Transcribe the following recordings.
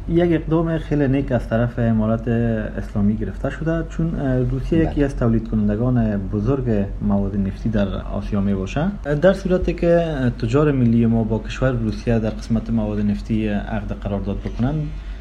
یک اقدام خیلی نیک از طرف امارات اسلامی گرفته شده، چون روسیه یکی از تولید کنندگان بزرگ مواد نفتی در آسیا می باشه. در صورتی که تجار ملی ما با کشور روسیه در قسمت مواد نفتی عقد قرارداد بکنن،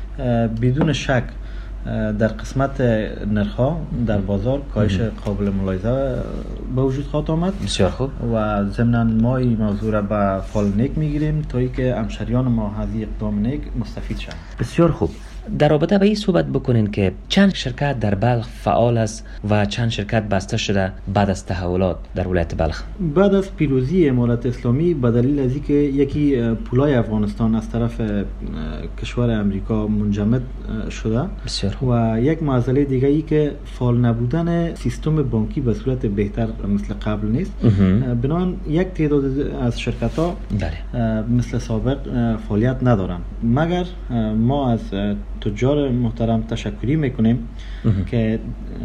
بدون شک در قسمت نرخ‌ها در بازار کاهش قابل ملاحظه به وجود خواهد آمد. بسیار خوب. و ضمناً ما این موضوع را به فال نیک میگیریم تا اینکه همشهریان ما از این اقدام نیک مستفید شوند. بسیار خوب. در رابطه به این صحبت بکنین که چند شرکت در بلخ فعال است و چند شرکت بسته شده بعد از تحولات در ولایت بلخ. بعد از پیروزی امارت اسلامی به دلیل از اینکه یکی پولای افغانستان از طرف کشور امریکا منجمد شده بسیار خوب. و یک معضله دیگه ای که فعال نبودن سیستم بانکی به صورت بهتر مثل قبل نیست، بنابراین یک تعداد از شرکت ها مثل سابق فعالیت ندارن. مگر ما از تجار محترم تشکری میکنیم که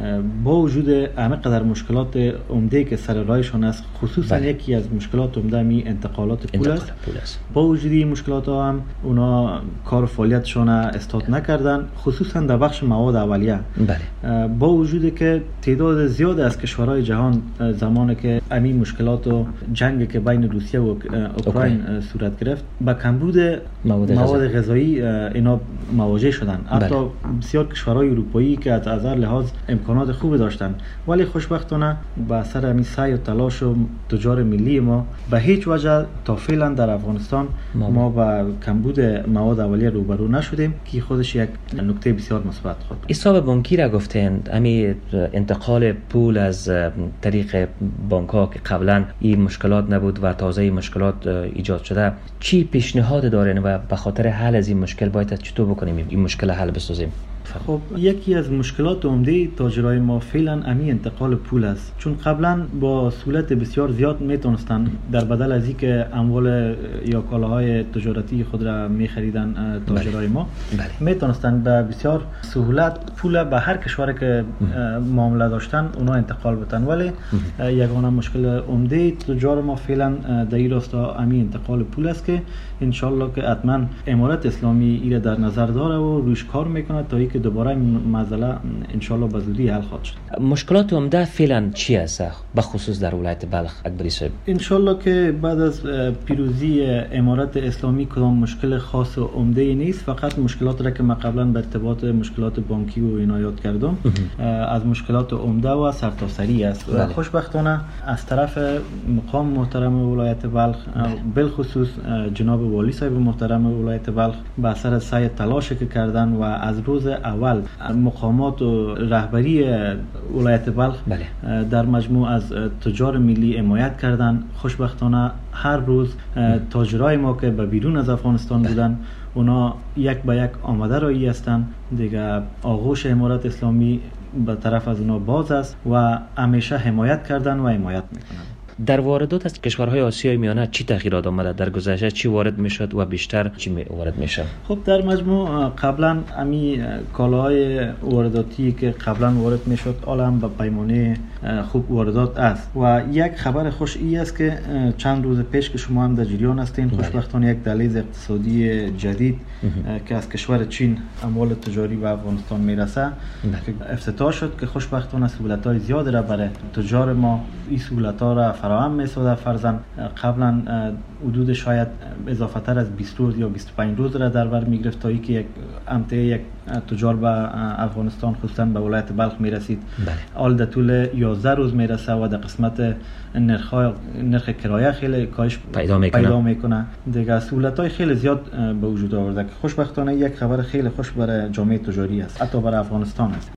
با وجود همه قدر مشکلات عمده که سر راهشون است، خصوصا یکی از مشکلات عمده می انتقالات پول است. با وجود این مشکلات ها هم اونا کار و فعالیتشون استارت نکردن، خصوصا در بخش مواد اولیه. با وجود که تعداد زیاد از کشورهای جهان زمانی که همین مشکلات و جنگ که بین روسیه و اوکراین صورت گرفت با کمبود مواد غذایی اینا مواجه شدن. حتی بسیار کشورهای اروپایی که از هر لحاظ امکانات خوب داشتن، ولی خوشبختانه با اثر همین سعی و تلاش و تجار ملی ما به هیچ وجه تا فعلا در افغانستان ما با کمبود مواد اولیه روبرو نشدیم که خودش یک نکته بسیار مثبت خود. حساب بانکی را گفتین، همین انتقال پول از طریق بانک ها که قبلا این مشکلات نبود و تازه این مشکلات ایجاد شده، چی پیشنهاد دارین و به خاطر حل از این مشکل باید چطور بکنیم این مشکل حل بسازیم؟ خب یکی از مشکلات عمده تاجرای ما فعلا همین انتقال پول است، چون قبلا با سهولت بسیار زیاد میتونستن در بدل از اینکه اموال یا کالاهای تجارتی خود را میخریدن تاجرای ما میتونستن به بسیار سهولت پول به هر کشوری که معامله داشتن اونا انتقال بتن، ولی یگانه مشکل عمده تجار ما فعلا در این راستا همین انتقال پول است که ان شاء الله که حتما امارت اسلامی این در نظر داره و روش کار میکنه تا اینکه دوباره این مسئله ان شاء الله به زودی حل خواهد شد. مشکلات عمده فعلا چی است به خصوص در ولایت بلخ اکبری صاحب؟ ان شاء الله که بعد از پیروزی امارت اسلامی کدام مشکل خاص و عمده نیست، فقط مشکلات را که ما قبلا به ارتباط مشکلات بانکی و اینا یاد کردم از مشکلات عمده و سرتاسری است. خوشبختانه از طرف مقام محترم ولایت بلخ بالخصوص جناب والی صاحب محترم ولایت بلخ به اثر سعی تلاش که کردن و از روز اول مقامات و رهبری ولایت بلخ در مجموع از تجار ملی حمایت کردن. خوشبختانه هر روز تاجرای ما که به بیرون از افغانستان بودن اونا یک به یک آمده رایی هستند دیگه. آغوش امارت اسلامی به طرف از اونا باز است و همیشه حمایت کردن و حمایت میکنن. در واردات از کشورهای آسیای میانه چی تغییرات آمده؟ در گذشته چی وارد میشد و بیشتر چی وارد میشه؟ خب در مجموع قبلا امی کالاهای وارداتی که قبلا وارد میشد حالا هم به پیمانه خوب واردات است و یک خبر خوش ای است که چند روز پیش که شما هم در جریان هستین خوشبختانه یک دهلیز اقتصادی جدید که از کشور چین اموال تجاری به افغانستان میرسه که افتتاح شد که خوشبختانه سهولت‌های زیاد را برای تجار ما این سهولت‌ها را فراهم می‌سازد. فرضاً قبلا حدود شاید اضافه تر از 20 روز یا 25 روز را در بر می‌گرفت تا اینکه یک امته یک تجار به افغانستان خصوصا به ولایت بلخ میرسید. حال در طول 11 روز میرسه و در قسمت نرخ کرایه خیلی کاهش پیدا میکنه دیگه. سهولت‌های خیلی زیاد به وجود آورده که خوشبختانه یک خبر خیلی خوش برای جامعه تجاری است، حتی برای افغانستان است.